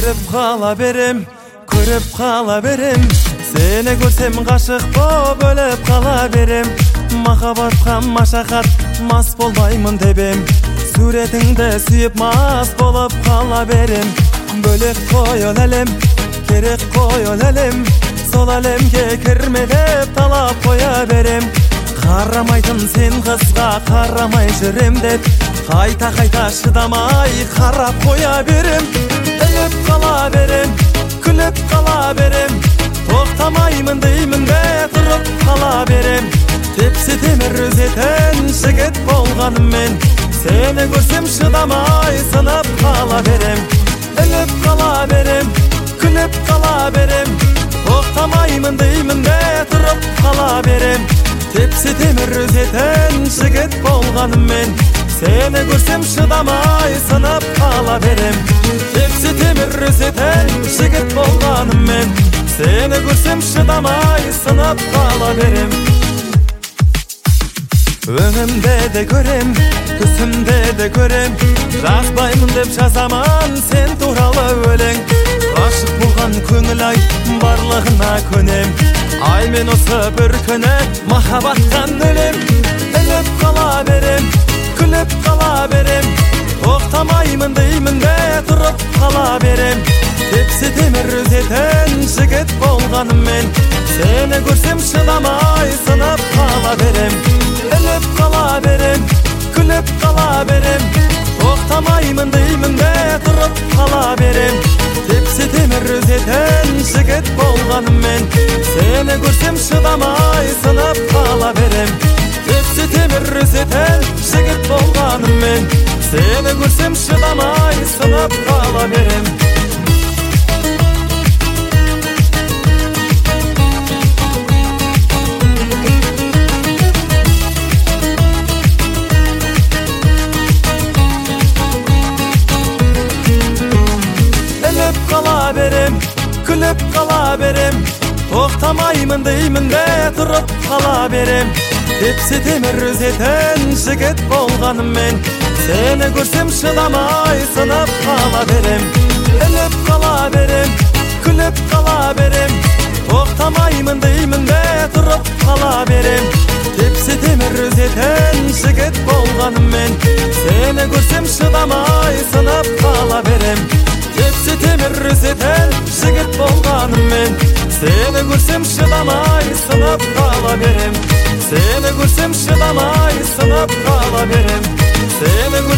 Көріп қала берем, сені көрсем ғашық боп өліп қала берем. Махаббатқа машақат, мас болмаймын дебем. Суретіңді сүйіп мас болып қала берем. Бөлек қой ол әлем, керек қой ол әлем. Сол әлемге кірме деп талап қоя берем. Қарамайтын сен қызға қарамай жүрем деп, қайта шыдамай қарап қоя берем. Өліп қала берем, күліп қала берем. Тоқтамаймын деймін бе, тұрып қала берем. Тепсе темір үзетін жігіт болғаныммен, сені көрсем шыдамай сынып қала берем. Өліп қала берем, күліп қала берем. Тоқтамаймын деймін бе, тұрып қала берем. Тепсе темір үзетін жігіт болғаныммен, сені көрсем шыдамай сынып қала берем. Тепсе темір үзетін жігіт болғаныммен, сені көрсем шыдамай сынып қала берем. Өңімде де көрем, түсімде де көрем. Жазбаймын деп жазаман сен туралы өлең. Ғашық болған көңіл ай барлығына көнем. Ай мен осы бір күні махаббаттан өлем. Өліп қала берем, күліп қала берем. Тоқтамаймын деймін бе, тұрып қала берем. Тепсе темір үзетін жігіт болғаныммен, сені көрсем шыдамай сынып қала берем. Өліп қала берем, күліп қала берем. Тоқтамаймын деймін бе, тұрып қала берем. Тепсе темір үзетін жігіт болғаныммен, сені көрсем шыдамай сынып қала берем. Тепсе темір үзетін жігіт болғаныммен, сені көрсем шыдамай сынып қала берем. Қала берем, күліп қала берем. Тоқтамаймын деймін бе, тұрып қала берем. Тепсе темір үзетін жігіт болғаныммен, сені көрсем шыдамай сынып қала берем. Өліп қала берем, күліп қала берем. Тоқтамаймын деймін бе, тұрып қала берем. Тепсе темір үзетін жігіт болғаныммен, сені көрсем шыдамай сынып қала берем. Тепсе темір үзетін жігіт болғаныммен, сені көрсем шыдамай сынып қала берем. Сені көрсем шыдамай сынып қала берем. Сені